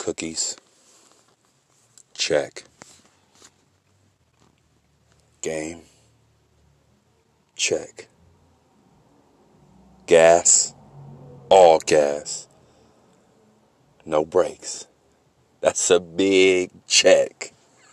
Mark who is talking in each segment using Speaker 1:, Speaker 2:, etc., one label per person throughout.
Speaker 1: Cookies. Check. Game. Check. Gas. All gas. No brakes. That's a big check.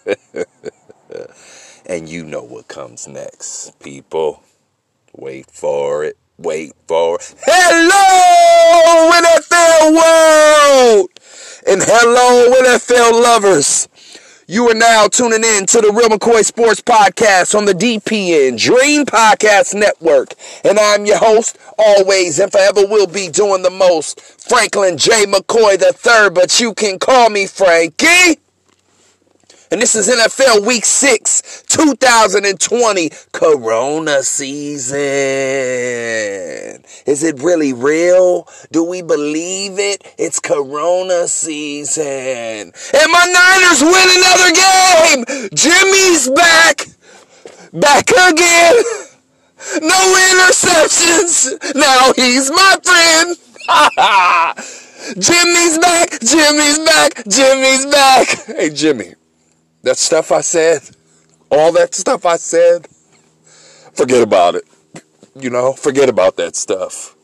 Speaker 1: And you know what comes next, people. Wait for it. Wait for it. Hello, NFL world! And hello, NFL lovers. You are now tuning in to the Real McCoy Sports Podcast on the DPN Dream Podcast Network. And I'm your host, always and forever will be doing the most, Franklin J. McCoy III, but you can call me Frankie. And this is NFL Week 6, 2020, Corona season. Is it really real? Do we believe it? It's Corona season. And my Niners win another game. Jimmy's back. Back again. No interceptions. Now he's my friend. Jimmy's back. Jimmy's back. Jimmy's back. Hey, Jimmy. That stuff I said, all that stuff I said, forget about it. You know, forget about that stuff.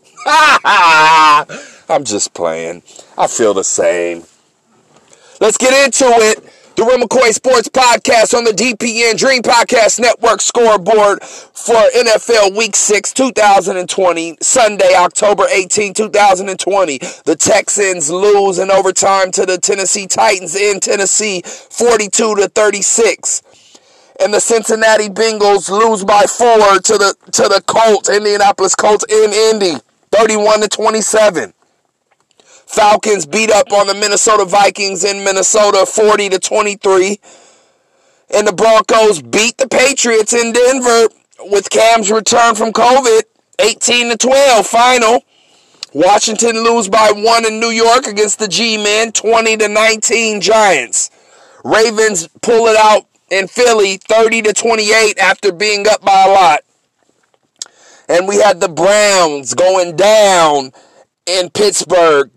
Speaker 1: I'm just playing. I feel the same. Let's get into it. The Real McCoy Sports Podcast on the DPN Dream Podcast Network scoreboard for NFL Week 6, 2020, Sunday, October 18, 2020. The Texans lose in overtime to the Tennessee Titans in Tennessee, 42-36. And the Cincinnati Bengals lose by 4 to the Colts, Indianapolis Colts in Indy, 31-27. Falcons beat up on the Minnesota Vikings in Minnesota 40-23. And the Broncos beat the Patriots in Denver with Cam's return from COVID 18-12 final. Washington lose by 1 in New York against the G-Men 20-19 Giants. Ravens pull it out in Philly 30-28 after being up by a lot. And we had the Browns going down in Pittsburgh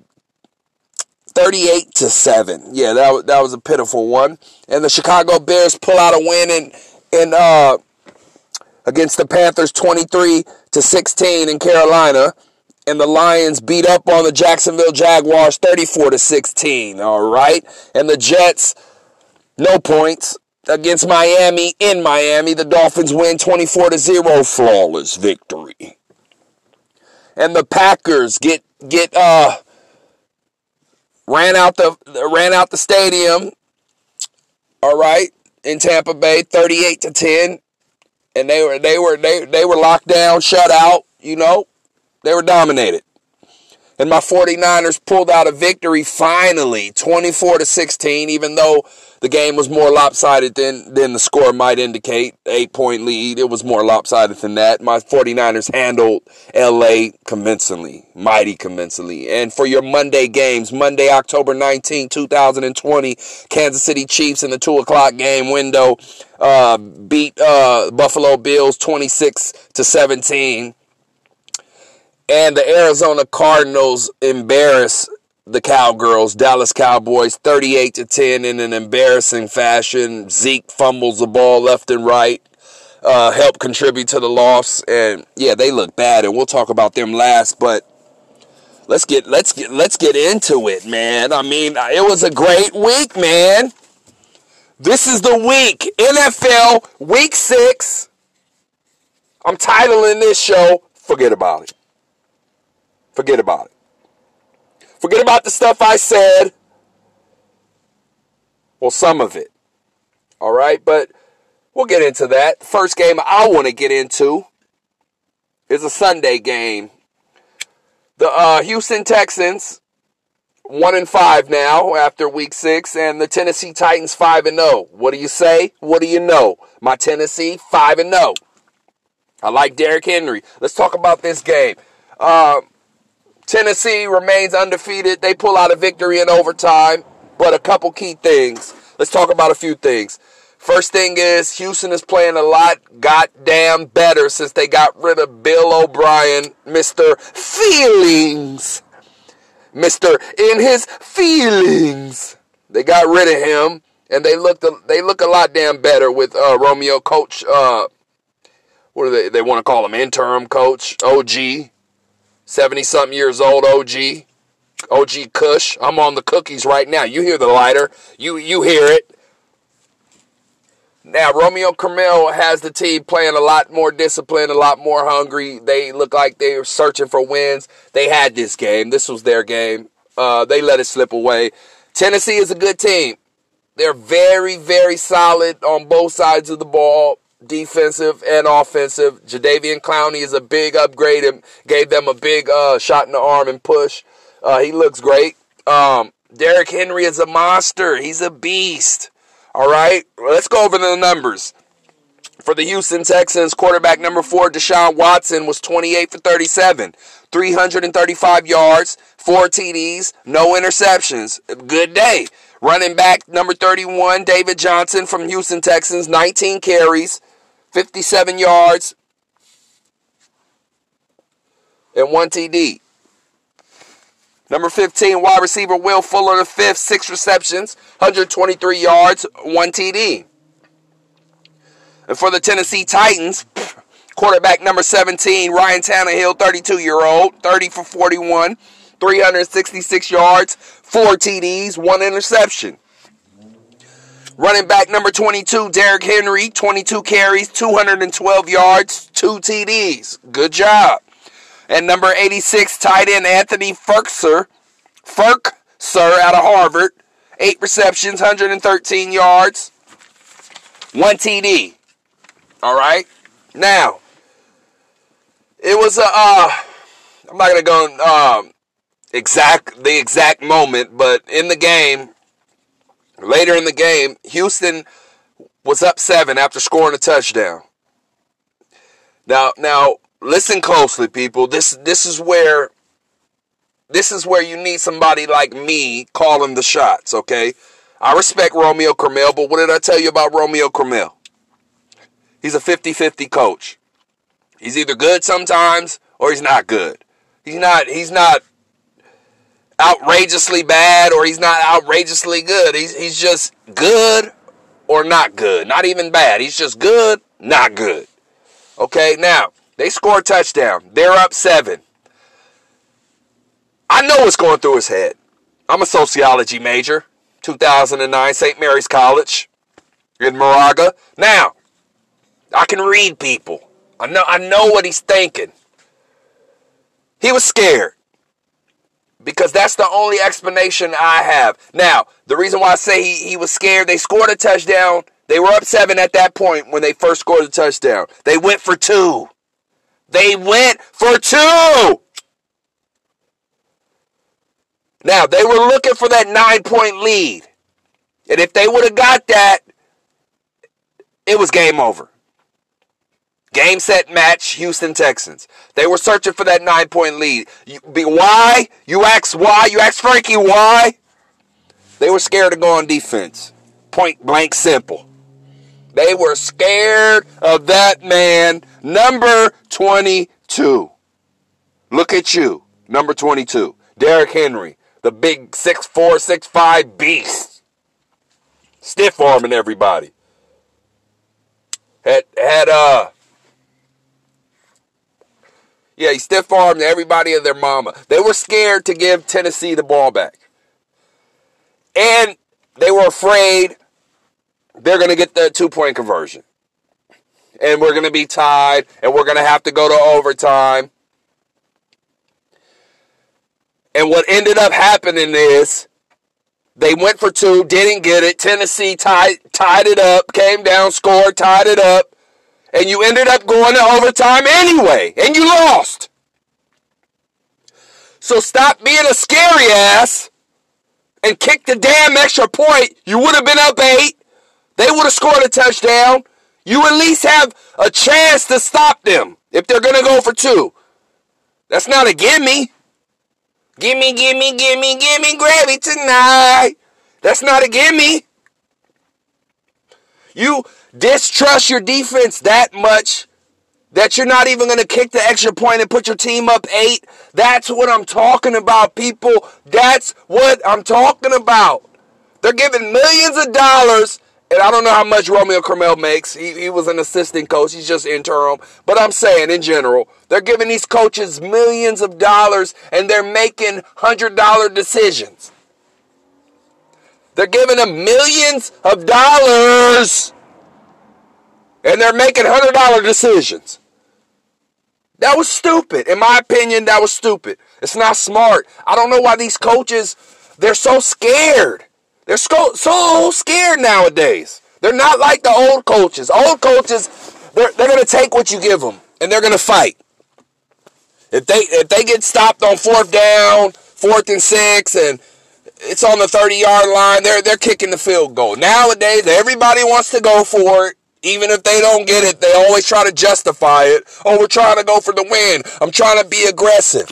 Speaker 1: 38-7. Yeah, that was a pitiful one. And the Chicago Bears pull out a win in against the Panthers 23-16 in Carolina. And the Lions beat up on the Jacksonville Jaguars 34-16. All right. And the Jets, no points against Miami in Miami. The Dolphins win 24-0, flawless victory. And the Packers ran out the stadium, all right, in Tampa Bay, 38-10, and they were locked down, shut out, you know, they were dominated. And my 49ers pulled out a victory finally, 24-16, even though the game was more lopsided than the score might indicate. 8-point lead, it was more lopsided than that. My 49ers handled LA convincingly, mighty convincingly. And for your Monday games, Monday, October 19, 2020, Kansas City Chiefs in the 2 o'clock game window beat Buffalo Bills 26-17. And the Arizona Cardinals embarrass the Cowgirls, Dallas Cowboys, 38-10 in an embarrassing fashion. Zeke fumbles the ball left and right, helped contribute to the loss. And yeah, they look bad, and we'll talk about them last. But let's get into it, man. I mean, it was a great week, man. This is the week, NFL Week 6. I'm titling this show, Forget About It. Forget about it. Forget about the stuff I said. Well, some of it. All right, but we'll get into that. The first game I want to get into is a Sunday game. The Houston Texans, 1-5 now after Week 6, and the Tennessee Titans 5-0. What do you say? What do you know? My Tennessee 5-0. I like Derrick Henry. Let's talk about this game. Tennessee remains undefeated. They pull out a victory in overtime, but a couple key things. Let's talk about a few things. First thing is Houston is playing a lot goddamn better since they got rid of Bill O'Brien, Mr. Feelings. Mr. In his feelings. They got rid of him, and they look a lot damn better with Romeo coach. What do they want to call him? Interim coach, OG, 70-something years old, OG Kush. I'm on the cookies right now. You hear the lighter. You hear it. Now, Romeo Crennel has the team playing a lot more disciplined, a lot more hungry. They look like they were searching for wins. They had this game. This was their game. They let it slip away. Tennessee is a good team. They're very, very solid on both sides of the ball, defensive and offensive. Jadeveon Clowney is a big upgrade and gave them a big shot in the arm and push. He looks great. Derrick Henry is a monster. He's a beast. All right, let's go over the numbers. For the Houston Texans, quarterback number 4, Deshaun Watson, was 28 for 37, 335 yards, 4 TDs, no interceptions. Good day. Running back number 31, David Johnson from Houston Texans, 19 carries, 57 yards, and 1 TD. Number 15, wide receiver Will Fuller, the 5th, 6 receptions, 123 yards, 1 TD. And for the Tennessee Titans, quarterback number 17, Ryan Tannehill, 32-year-old, 30 for 41, 366 yards, 4 TDs, 1 interception. Running back number 22, Derrick Henry, 22 carries, 212 yards, 2 TDs. Good job. And number 86, tight end Anthony Firkser out of Harvard, 8 receptions, 113 yards, 1 TD. All right. Now, it was I'm not gonna go the exact moment, but in the game, later in the game, Houston was up 7 after scoring a touchdown. Now. Listen closely, people. This is where you need somebody like me calling the shots, okay? I respect Romeo Crennel, but what did I tell you about Romeo Crennel? He's a 50-50 coach. He's either good sometimes or he's not good. He's not outrageously bad or he's not outrageously good. He's just good or not good. Not even bad. He's just good, not good. Okay, now, they score a touchdown. They're up 7. I know what's going through his head. I'm a sociology major. 2009, St. Mary's College in Moraga. Now, I can read people. I know what he's thinking. He was scared. Because that's the only explanation I have. Now, the reason why I say he was scared, they scored a touchdown. They were up 7 at that point when they first scored the touchdown. They went for 2. They went for 2. Now, they were looking for that 9-point lead. And if they would have got that, it was game over. Game, set, match, Houston Texans. They were searching for that 9-point lead. Why? You ask why? You ask Frankie why? They were scared to go on defense. Point blank simple. They were scared of that man, number 22. Look at you, number 22. Derrick Henry, the big 6'4", 6'5" beast. Stiff-arming everybody. He stiff-armed everybody and their mama. They were scared to give Tennessee the ball back. And they were afraid they're going to get the 2-point conversion. And we're going to be tied, and we're going to have to go to overtime. And what ended up happening is they went for 2, didn't get it. Tennessee tied it up, came down, scored, tied it up. And you ended up going to overtime anyway, and you lost. So stop being a scary ass and kick the damn extra point. You would have been up 8. They would have scored a touchdown. You at least have a chance to stop them if they're going to go for 2. That's not a gimme. Gimme, grab it tonight. That's not a gimme. You distrust your defense that much that you're not even going to kick the extra point and put your team up 8. That's what I'm talking about, people. That's what I'm talking about. They're giving millions of dollars, and I don't know how much Romeo Crennel makes. He was an assistant coach. He's just interim. But I'm saying, in general, they're giving these coaches millions of dollars, and they're making $100 decisions. They're giving them millions of dollars, and they're making $100 decisions. That was stupid. In my opinion, that was stupid. It's not smart. I don't know why these coaches, they're so scared. They're so scared nowadays. They're not like the old coaches. Old coaches, they're going to take what you give them, and they're going to fight. If they get stopped on 4th down, 4th and 6, and it's on the 30-yard line, they're kicking the field goal. Nowadays, everybody wants to go for it. Even if they don't get it, they always try to justify it. Oh, we're trying to go for the win. I'm trying to be aggressive.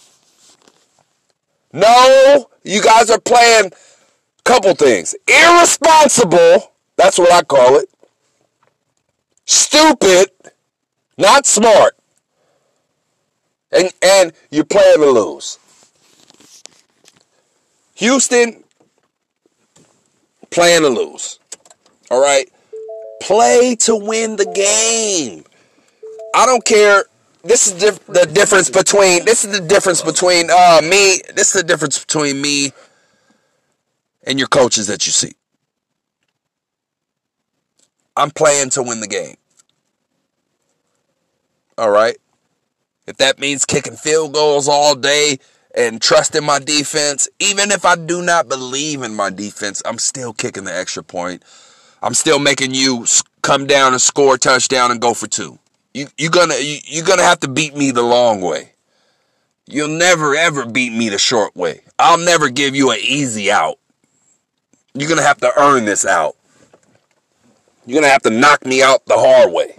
Speaker 1: No, you guys are playing a couple things. Irresponsible, that's what I call it. Stupid, not smart. And you're playing to lose. Houston, playing to lose. All right? Play to win the game. I don't care. This is the difference between me and your coaches that you see. I'm playing to win the game. All right? If that means kicking field goals all day and trusting my defense, even if I do not believe in my defense, I'm still kicking the extra point. I'm still making you come down and score a touchdown and go for 2. You're gonna have to beat me the long way. You'll never ever beat me the short way. I'll never give you an easy out. You're gonna have to earn this out. You're gonna have to knock me out the hard way.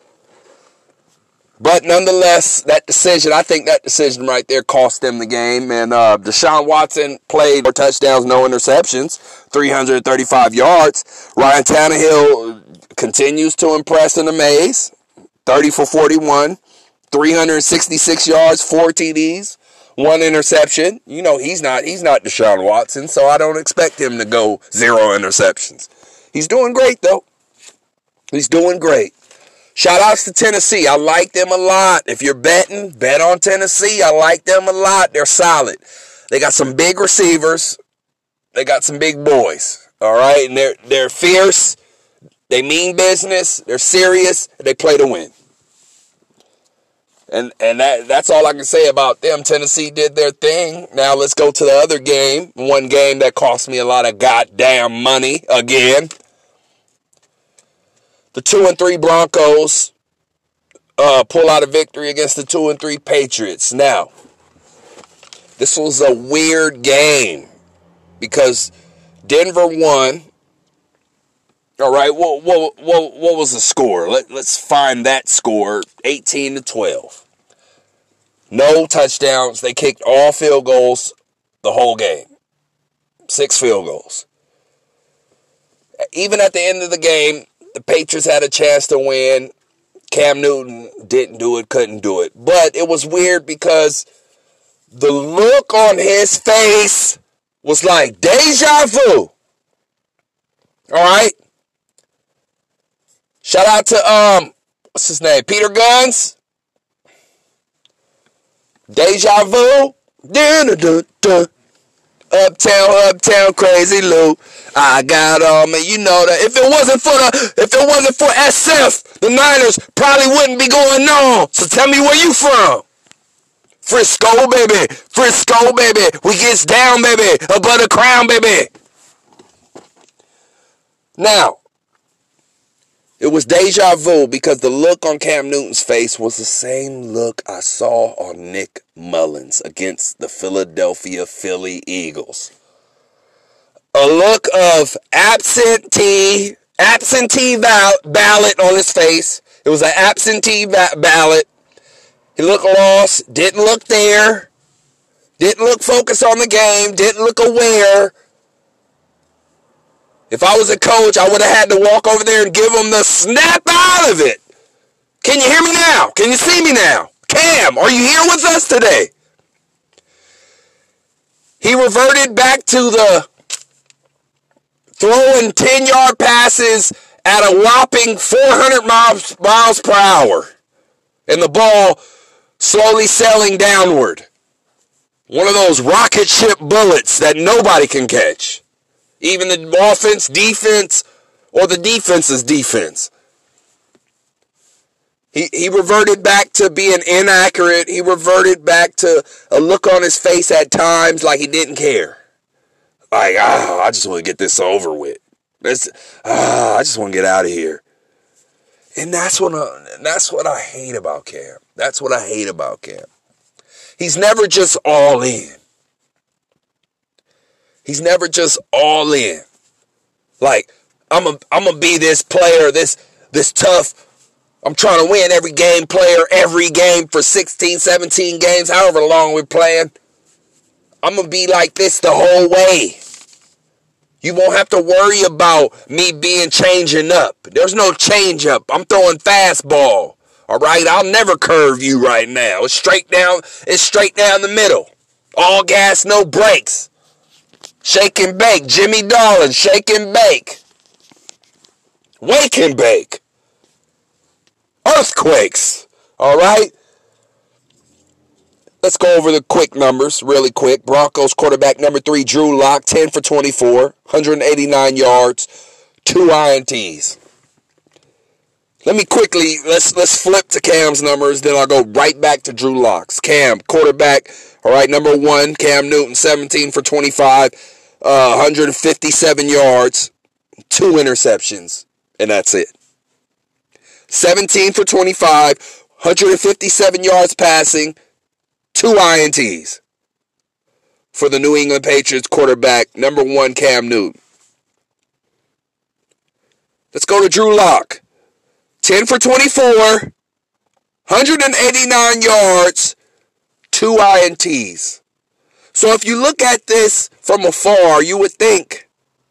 Speaker 1: But nonetheless, I think that decision right there cost them the game. And Deshaun Watson played 4 touchdowns, no interceptions, 335 yards. Ryan Tannehill continues to impress and amaze. 30 for 41, 366 yards, 4 TDs, 1 interception. You know, he's not Deshaun Watson, so I don't expect him to go 0 interceptions. He's doing great, though. He's doing great. Shout outs to Tennessee. I like them a lot. If you're betting, bet on Tennessee. I like them a lot. They're solid. They got some big receivers. They got some big boys. All right? And they're fierce. They mean business. They're serious. They play to win. And that's all I can say about them. Tennessee did their thing. Now let's go to the other game. One game that cost me a lot of goddamn money again. The 2-3 Broncos pull out a victory against the 2-3 Patriots. Now, this was a weird game because Denver won. All right, what was the score? Let's find that score. 18-12. No touchdowns. They kicked all field goals the whole game. 6 field goals. Even at the end of the game, the Patriots had a chance to win. Cam Newton didn't do it, couldn't do it. But it was weird because the look on his face was like deja vu. All right? Shout out to, what's his name? Peter Guns. Deja vu. Dun-dun-dun-dun. Uptown, crazy Lou. I got man, you know that if it wasn't for SF, the Niners probably wouldn't be going on. So tell me where you from. Frisco, baby. We gets down, baby. Above the crown, baby. Now, it was deja vu because the look on Cam Newton's face was the same look I saw on Nick Mullins against the Philadelphia Philly Eagles. A look of absentee ballot on his face. It was an absentee ballot. He looked lost, didn't look there, didn't look focused on the game, didn't look aware. If I was a coach, I would have had to walk over there and give him the snap out of it. Can you hear me now? Can you see me now? Cam, are you here with us today? He reverted back to throwing 10-yard passes at a whopping 400 miles per hour, and the ball slowly sailing downward. One of those rocket ship bullets that nobody can catch. Even the offense, defense, or the defense's defense. He reverted back to being inaccurate. He reverted back to a look on his face at times like he didn't care. Like, I just want to get this over with. I just want to get out of here. And that's what I hate about Cam. That's what I hate about Cam. He's never just all in. He's never just all in. Like, I'm gonna be this player, this tough, I'm trying to win every game player, every game for 16, 17 games, however long we're playing. I'm going to be like this the whole way. You won't have to worry about me changing up. There's no change up. I'm throwing fastball. All right? I'll never curve you right now. It's straight down the middle. All gas, no brakes. Shake and bake. Jimmy Darlin, shake and bake. Wake and bake. Earthquakes. All right? Let's go over the quick numbers really quick. Broncos quarterback number 3, Drew Lock, 10 for 24, 189 yards, 2 INTs. Let me quickly, let's flip to Cam's numbers, then I'll go right back to Drew Lock's. Cam, quarterback, all right, number 1, Cam Newton, 17 for 25, 157 yards, 2 interceptions, and that's it. 17 for 25, 157 yards passing, 2 INTs for the New England Patriots quarterback, number 1, Cam Newton. Let's go to Drew Lock. 10 for 24, 189 yards, 2 INTs. So if you look at this from afar, you would think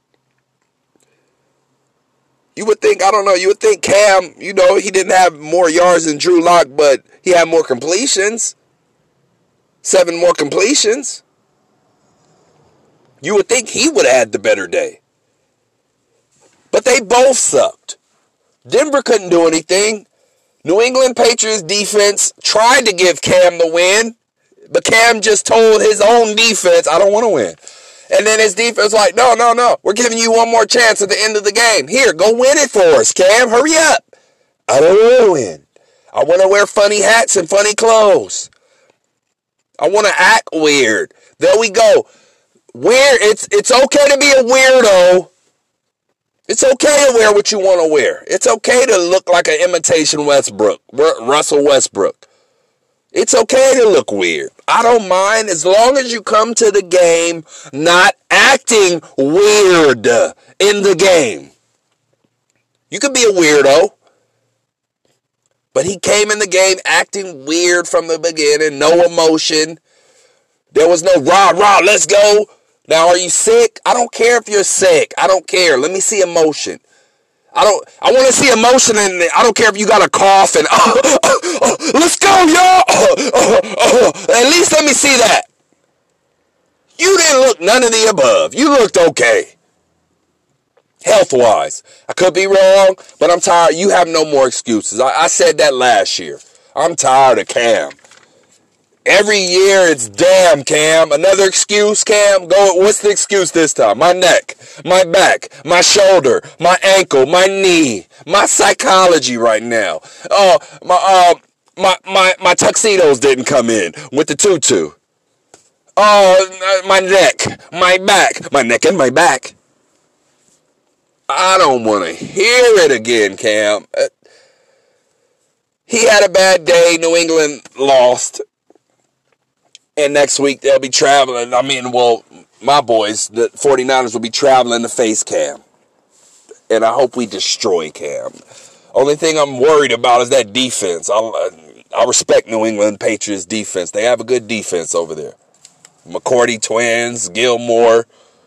Speaker 1: Cam, he didn't have more yards than Drew Lock, but he had more completions. 7 more completions. You would think he would have had the better day. But they both sucked. Denver couldn't do anything. New England Patriots defense tried to give Cam the win, but Cam just told his own defense, I don't want to win. And then his defense was like, no, we're giving you one more chance at the end of the game. Here, go win it for us, Cam. Hurry up. I don't want to win. I want to wear funny hats and funny clothes. I want to act weird. There we go. Weird. It's okay to be a weirdo. It's okay to wear what you want to wear. It's okay to look like an imitation Russell Westbrook. It's okay to look weird. I don't mind as long as you come to the game not acting weird in the game. You could be a weirdo. But he came in the game acting weird from the beginning. No emotion. There was no rah, let's go. Now, are you sick? I don't care if you're sick. I don't care. Let me see emotion. I want to see emotion, and I don't care if you got a cough and let's go, y'all. At least let me see that. You didn't look none of the above. You looked okay. Health-wise. I could be wrong, but I'm tired. You have no more excuses. I said that last year. I'm tired of Cam. Every year it's damn Cam. Another excuse, Cam? What's the excuse this time? My neck, my back, my shoulder, my ankle, my knee, my psychology right now. My tuxedos didn't come in with the tutu. My neck, my back, my neck and my back. I don't want to hear it again, Cam. He had a bad day. New England lost. And next week they'll be traveling. My boys, the 49ers, will be traveling to face Cam. And I hope we destroy Cam. Only thing I'm worried about is that defense. I respect New England Patriots defense. They have a good defense over there. McCourty twins, Gilmore.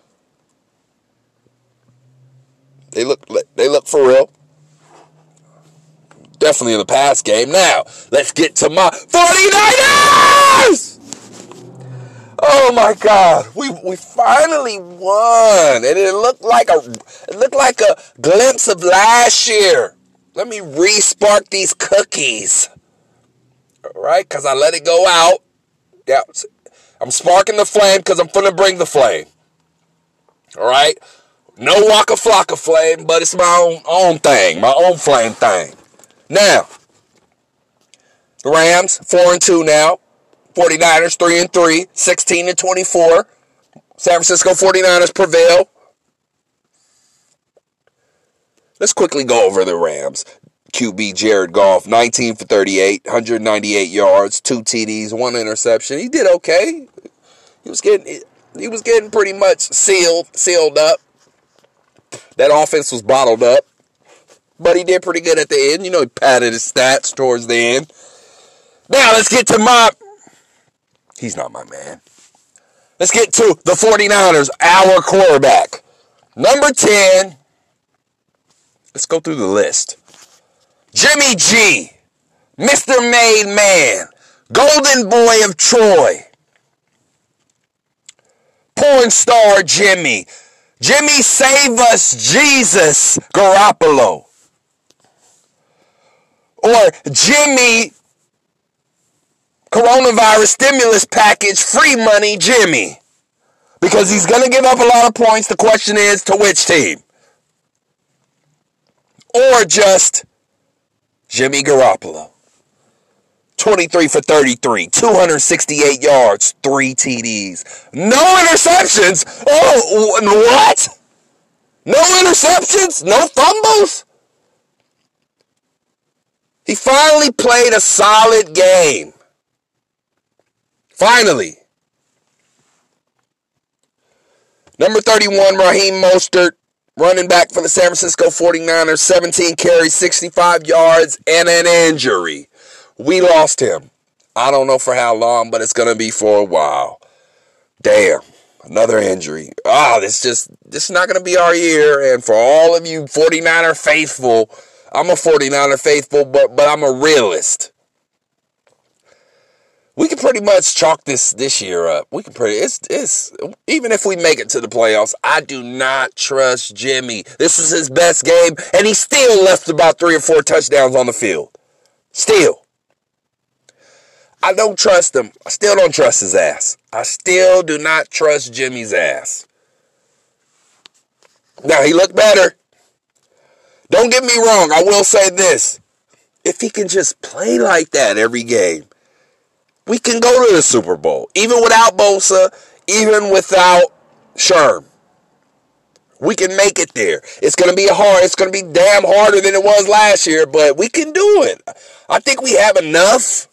Speaker 1: They look for real. Definitely in the pass game. Now, let's get to my 49ers! Oh my God, we finally won, and it looked like a glimpse of last year. Let me re-spark these cookies, all right? Because I let it go out. Yeah, I'm sparking the flame because I'm finna bring the flame. All right, no Waka Flocka flame, but it's my own thing, my own flame thing. Now, the Rams 4-2 now. 49ers 3-3, 16-24. San Francisco 49ers prevail. Let's quickly go over the Rams. QB Jared Goff, 19 for 38, 198 yards, 2 TDs, 1 interception. He did okay. He was getting pretty much sealed up. That offense was bottled up. But he did pretty good at the end. You know, he padded his stats towards the end. Now let's get to he's not my man. Let's get to the 49ers, our quarterback. Number 10. Let's go through the list. Jimmy G, Mr. Made Man, Golden Boy of Troy, Porn Star Jimmy, Jimmy Save Us Jesus Garoppolo, or Jimmy Coronavirus Stimulus Package Free Money Jimmy, because he's going to give up a lot of points. The question is, to which team? Or just Jimmy Garoppolo. 23 for 33, 268 yards, 3 TDs. No interceptions? Oh, what? No interceptions? No fumbles? He finally played a solid game. Finally. Number 31, Raheem Mostert, running back for the San Francisco 49ers, 17 carries, 65 yards, and an injury. We lost him. I don't know for how long, but it's going to be for a while. Damn, another injury. This is not going to be our year. And for all of you 49er faithful, I'm a 49er faithful, but I'm a realist. We can pretty much chalk this year up. We can it's even if we make it to the playoffs, I do not trust Jimmy. This was his best game, and he still left about 3 or 4 touchdowns on the field. Still. I don't trust him. I still don't trust his ass. I still do not trust Jimmy's ass. Now, he looked better. Don't get me wrong. I will say this. If he can just play like that every game, we can go to the Super Bowl. Even without Bosa, even without Sherm. We can make it there. It's going to be hard. It's going to be damn harder than it was last year, but we can do it. I think we have enough.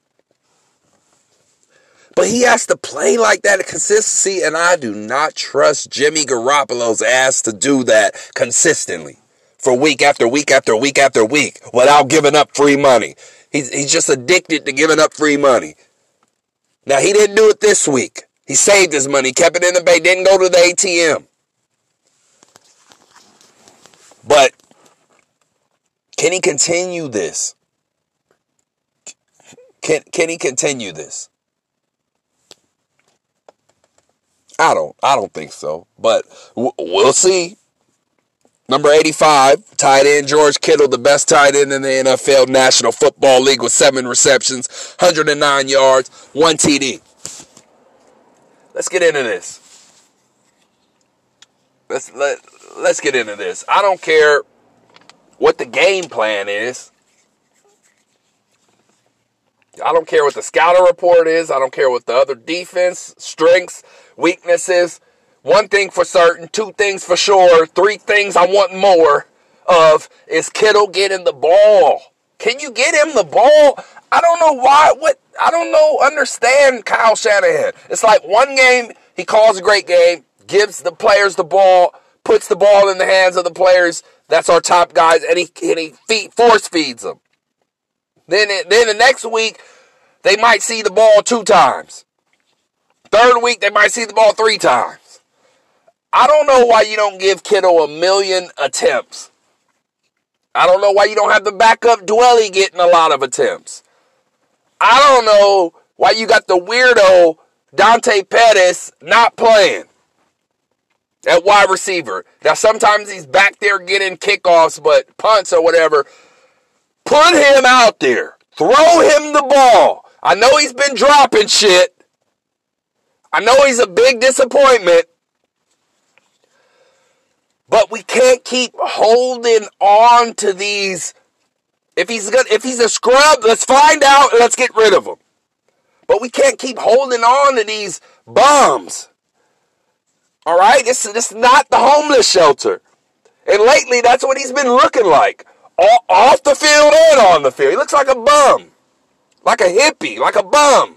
Speaker 1: But he has to play like that at consistency, and I do not trust Jimmy Garoppolo's ass to do that consistently for week after week after week after week without giving up free money. He's just addicted to giving up free money. Now, he didn't do it this week. He saved his money, kept it in the bank, didn't go to the ATM. But can he continue this? Can he continue this? I don't think so, but we'll see. Number 85, tight end George Kittle, the best tight end in the NFL National Football League with 7 receptions, 109 yards, 1 TD. Let's get into this. Let's get into this. I don't care what the game plan is. I don't care what the scouting report is. I don't care what the other defense, strengths, weaknesses. One thing for certain, 2 things for sure, 3 things I want more of is Kittle getting the ball. Can you get him the ball? I don't know why. Understand Kyle Shanahan. It's like one game, he calls a great game, gives the players the ball, puts the ball in the hands of the players. That's our top guys, and he force feeds them. Then the next week, they might see the ball 2 times. Third week, they might see the ball 3 times. I don't know why you don't give Kittle 1 million attempts. I don't know why you don't have the backup Dwelly getting a lot of attempts. I don't know why you got the weirdo Dante Pettis not playing at wide receiver. Now, sometimes he's back there getting kickoffs, but punts or whatever. Put him out there. Throw him the ball. I know he's been dropping shit. I know he's a big disappointment. But we can't keep holding on to these. If he's a scrub, let's find out and let's get rid of him. But we can't keep holding on to these bums. All right? This is not the homeless shelter. And lately, that's what he's been looking like. Off the field and on the field. He looks like a bum. Like a hippie. Like a bum.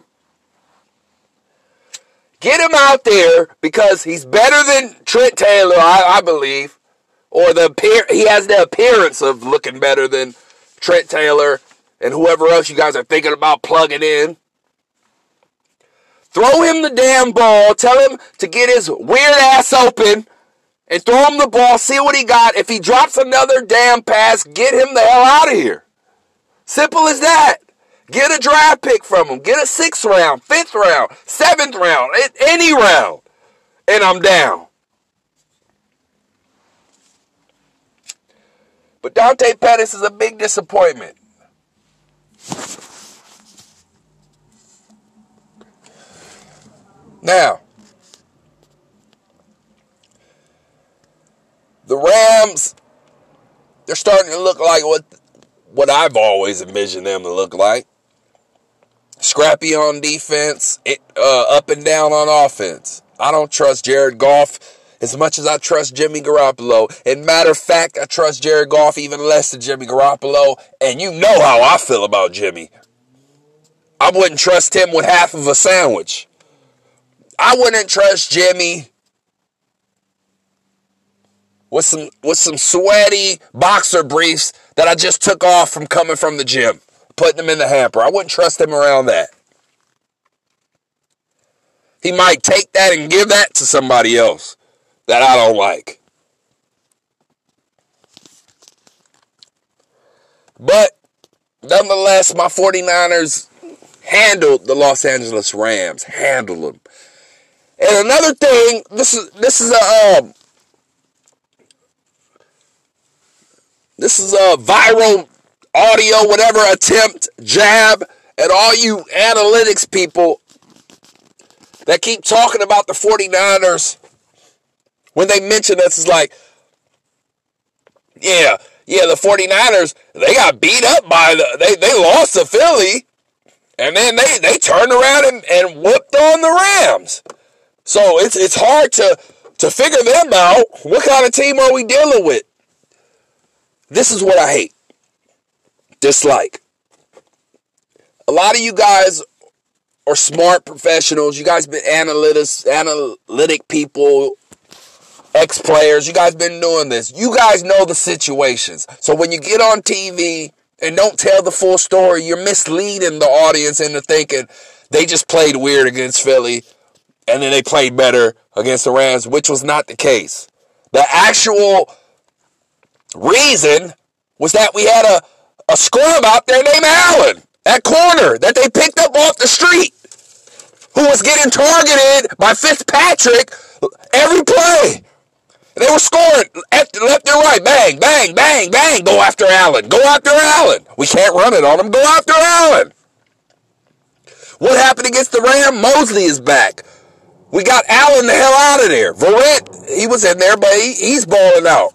Speaker 1: Get him out there because he's better than Trent Taylor, I believe. Or he has the appearance of looking better than Trent Taylor and whoever else you guys are thinking about plugging in. Throw him the damn ball. Tell him to get his weird ass open and throw him the ball. See what he got. If he drops another damn pass, get him the hell out of here. Simple as that. Get a draft pick from him. Get a 6th round, 5th round, 7th round, any round. And I'm down. But Dante Pettis is a big disappointment. Now, the Rams, they're starting to look like what I've always envisioned them to look like. Scrappy on defense, up and down on offense. I don't trust Jared Goff as much as I trust Jimmy Garoppolo. And matter of fact, I trust Jared Goff even less than Jimmy Garoppolo. And you know how I feel about Jimmy. I wouldn't trust him with half of a sandwich. I wouldn't trust Jimmy with some sweaty boxer briefs that I just took off from coming from the gym, putting them in the hamper. I wouldn't trust him around that. He might take that and give that to somebody else that I don't like. But nonetheless, my 49ers handled the Los Angeles Rams. Handled them. And another thing, this is a viral audio, whatever, attempt, jab at all you analytics people that keep talking about the 49ers. When they mention us, it's like, yeah, the 49ers, they got beat up by they lost to Philly, and then they turned around and whooped on the Rams. So it's hard to figure them out. What kind of team are we dealing with? This is what I hate. Dislike. A lot of you guys are smart professionals. You guys been analytic people, ex-players. You guys been doing this. You guys know the situations. So when you get on TV and don't tell the full story, you're misleading the audience into thinking they just played weird against Philly and then they played better against the Rams, which was not the case. The actual reason was that we had a scrub out there named Allen at corner that they picked up off the street who was getting targeted by Fitzpatrick every play. They were scoring left and right. Bang, bang, bang, bang. Go after Allen. Go after Allen. We can't run it on him. Go after Allen. What happened against the Rams? Mosley is back. We got Allen the hell out of there. Verrett, he was in there, but he's balling out.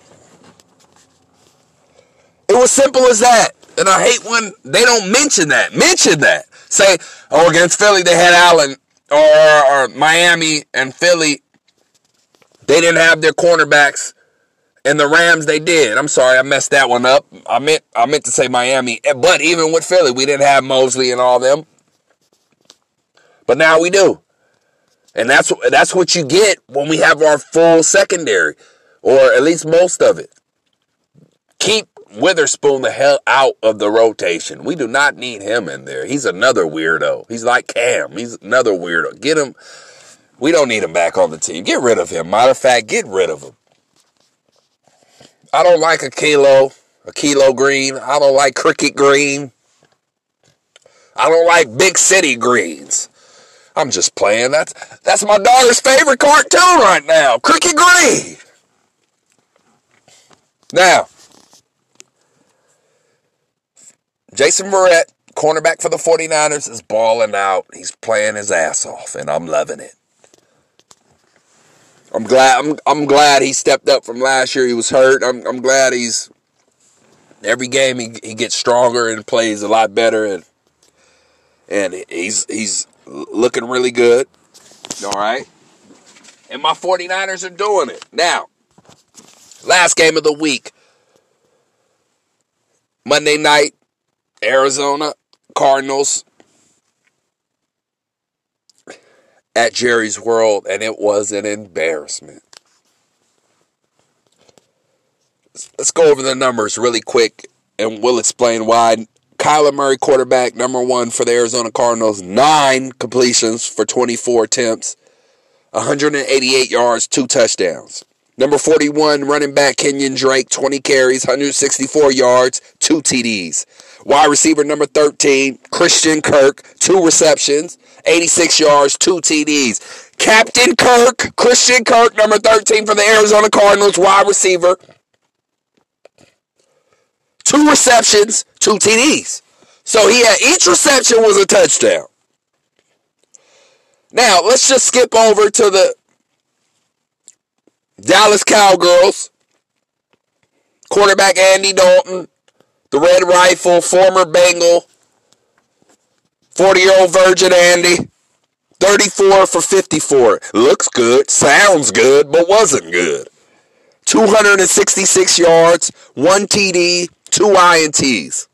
Speaker 1: It was simple as that. And I hate when they don't mention that. Mention that. Say, oh, against Philly they had Allen. Or Miami and Philly, they didn't have their cornerbacks. And the Rams, they did. I'm sorry, I messed that one up. I meant to say Miami. But even with Philly, we didn't have Mosley and all them. But now we do. And that's what you get when we have our full secondary. Or at least most of it. Keep Witherspoon the hell out of the rotation. We do not need him in there. He's another weirdo. He's like Cam. He's another weirdo. Get him. We don't need him back on the team. Get rid of him. Matter of fact, get rid of him. I don't like a kilo green. I don't like cricket green. I don't like big city greens. I'm just playing. That's my daughter's favorite cartoon right now. Cricket Green. Now, Jason Verrett, cornerback for the 49ers, is balling out. He's playing his ass off, and I'm loving it. I'm glad he stepped up from last year. He was hurt. I'm glad every game he gets stronger and plays a lot better, and he's looking really good. All right. And my 49ers are doing it. Now, last game of the week. Monday night, Arizona Cardinals at Jerry's World, and it was an embarrassment. Let's go over the numbers really quick, and we'll explain why. Kyler Murray, quarterback, number 1 for the Arizona Cardinals, 9 completions for 24 attempts, 188 yards, 2 touchdowns. Number 41, running back Kenyon Drake, 20 carries, 164 yards, 2 TDs. Wide receiver number 13, Christian Kirk, 2 receptions, 86 yards, 2 TDs. Captain Kirk, Christian Kirk, number 13 for the Arizona Cardinals, wide receiver, 2 receptions, 2 TDs. So each reception was a touchdown. Now, let's just skip over to the Dallas Cowgirls. Quarterback Andy Dalton, the Red Rifle, former Bengal, 40-year-old virgin Andy, 34 for 54. Looks good, sounds good, but wasn't good. 266 yards, 1 TD, 2 INTs.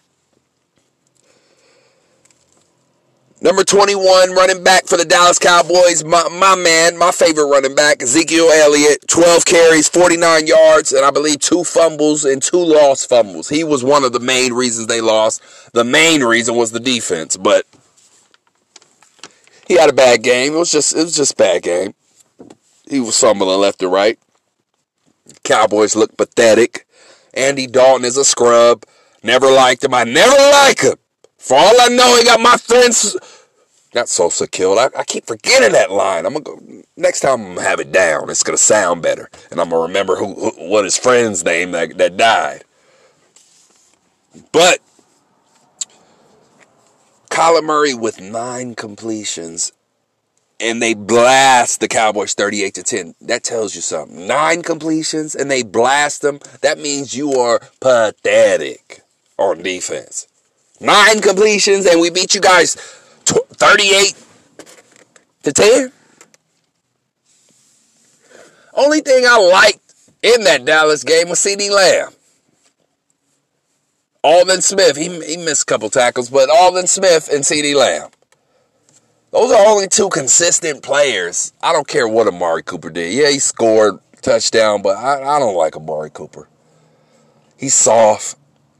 Speaker 1: Number 21, running back for the Dallas Cowboys, my man, my favorite running back, Ezekiel Elliott, 12 carries, 49 yards, and I believe 2 fumbles and 2 lost fumbles. He was one of the main reasons they lost. The main reason was the defense, but he had a bad game. It was just a bad game. He was fumbling left and right. Cowboys look pathetic. Andy Dalton is a scrub. Never liked him. I never like him. For all I know, he got my friends. Got Sosa killed. I keep forgetting that line. I'm gonna go next time. I'm gonna have it down. It's gonna sound better, and I'm gonna remember what his friend's name that died. But Kyler Murray with 9 completions, and they blast the Cowboys 38-10. That tells you something. 9 completions, and they blast them. That means you are pathetic on defense. 9 completions, and we beat you guys 38-10. Only thing I liked in that Dallas game was CeeDee Lamb. Aldon Smith, he missed a couple tackles, but Aldon Smith and CeeDee Lamb. Those are only 2 consistent players. I don't care what Amari Cooper did. Yeah, he scored a touchdown, but I don't like Amari Cooper. He's soft.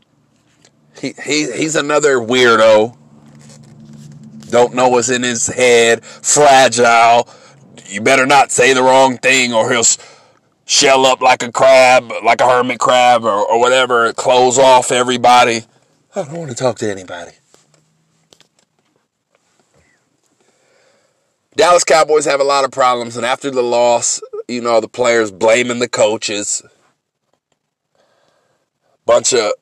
Speaker 1: He's another weirdo. Don't know what's in his head. Fragile. You better not say the wrong thing or he'll shell up like a crab, like a hermit crab or whatever. Close off everybody. I don't want to talk to anybody. Dallas Cowboys have a lot of problems, and after the loss, the players blaming the coaches. Bunch of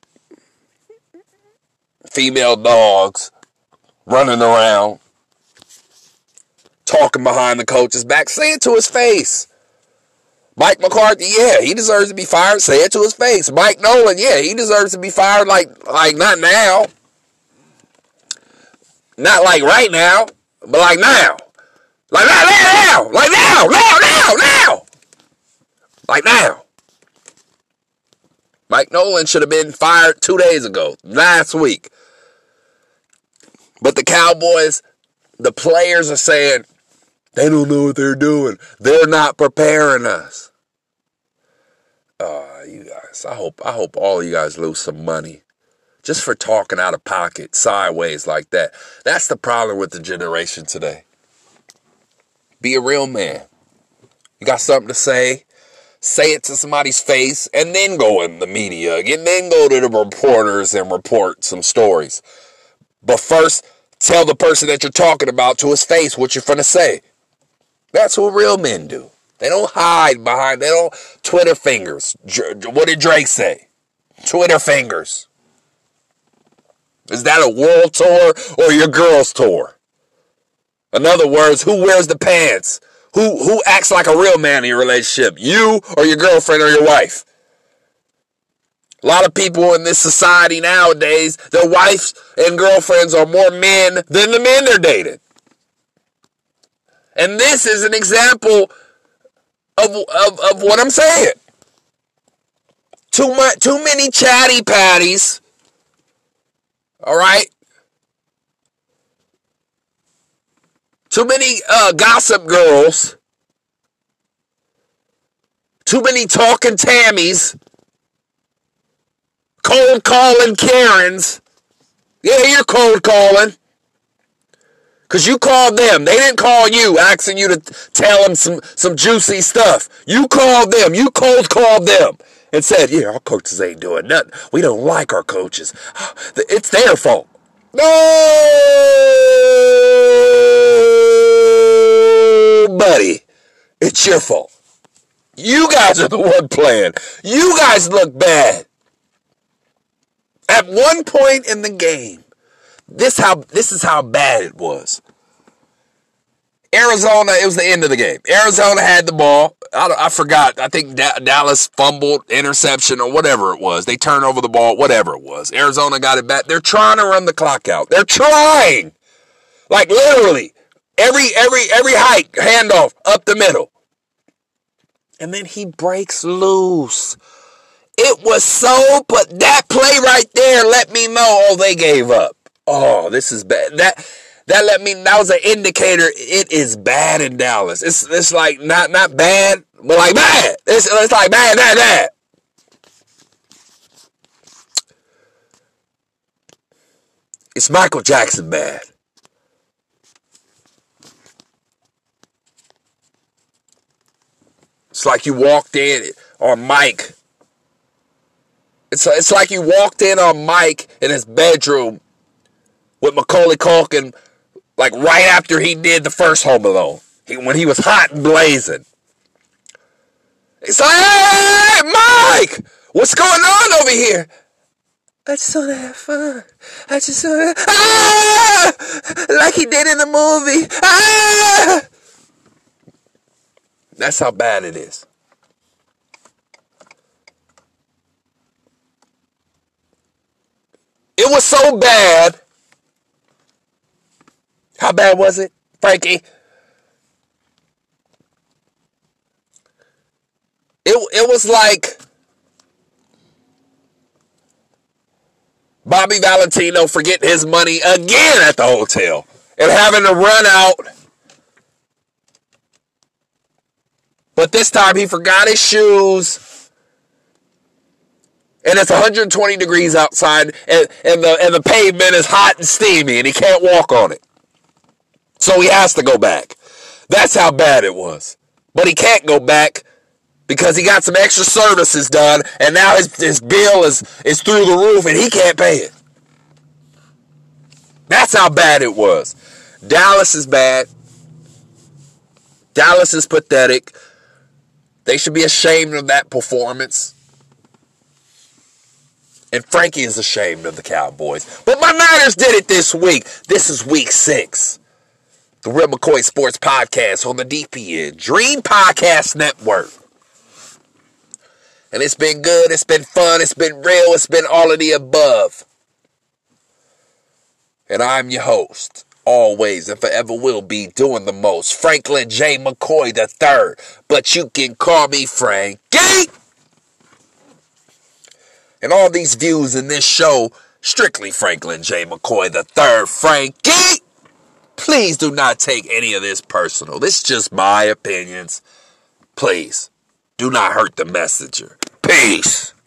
Speaker 1: female dogs running around, talking behind the coach's back. Say it to his face. Mike McCarthy, yeah, he deserves to be fired. Say it to his face. Mike Nolan, yeah, he deserves to be fired. Like not now. Not like right now, but like now. Like now. Like now. Like now. Mike Nolan should have been fired 2 days ago, last week. But the Cowboys, the players are saying, they don't know what they're doing. They're not preparing us. You guys, I hope all you guys lose some money just for talking out of pocket, sideways like that. That's the problem with the generation today. Be a real man. You got something to say it to somebody's face, and then go in the media again, then go to the reporters and report some stories. But first, tell the person that you're talking about to his face what you're finna say. That's what real men do. They don't hide behind, they don't Twitter fingers. What did Drake say? Twitter fingers. Is that a world tour or your girl's tour? In other words, who wears the pants? Who acts like a real man in your relationship? You or your girlfriend or your wife? A lot of people in this society nowadays, their wives and girlfriends are more men than the men they're dating. And this is an example of what I'm saying. Too many chatty patties. All right? Too many gossip girls. Too many talking Tammys. Cold calling Karens. Yeah, you're cold calling. Because you called them. They didn't call you asking you to tell them some juicy stuff. You called them. You cold called them. And said, yeah, our coaches ain't doing nothing. We don't like our coaches. It's their fault. No, buddy. It's your fault. You guys are the one playing. You guys look bad. At one point in the game, this is how bad it was. Arizona, it was the end of the game. Arizona had the ball. I forgot. I think Dallas fumbled, interception, or whatever it was. They turned over the ball, whatever it was. Arizona got it back. They're trying to run the clock out. They're trying. Like literally. Every hike, handoff, up the middle. And then he breaks loose. It was so, but that play right there let me know, oh, they gave up. Oh, this is bad. That let me, that was an indicator it is bad in Dallas. It's like not bad, but like bad. It's like bad. It's Michael Jackson bad. It's like you walked in on Mike. It's like you walked in on Mike in his bedroom with Macaulay Culkin, like right after he did the first Home Alone, when he was hot and blazing. It's like, hey, Mike, what's going on over here? I just want to have fun. I just want to, like he did in the movie. That's how bad it is. It was so bad. How bad was it, Frankie? It was like Bobby Valentino forgetting his money again at the hotel and having to run out. But this time he forgot his shoes. And it's 120 degrees outside, and the pavement is hot and steamy, and he can't walk on it. So he has to go back. That's how bad it was. But he can't go back because he got some extra services done, and now his bill is through the roof, and he can't pay it. That's how bad it was. Dallas is bad. Dallas is pathetic. They should be ashamed of that performance. And Frankie is ashamed of the Cowboys. But my Niners did it this week. This is week 6. The Real McCoy Sports Podcast on the DPN Dream Podcast Network. And it's been good. It's been fun. It's been real. It's been all of the above. And I'm your host, always and forever will be, doing the most, Franklin J. McCoy III. But you can call me Frankie. And all these views in this show, strictly Franklin J. McCoy III. Frankie, please do not take any of this personal. This is just my opinions. Please, do not hurt the messenger. Peace.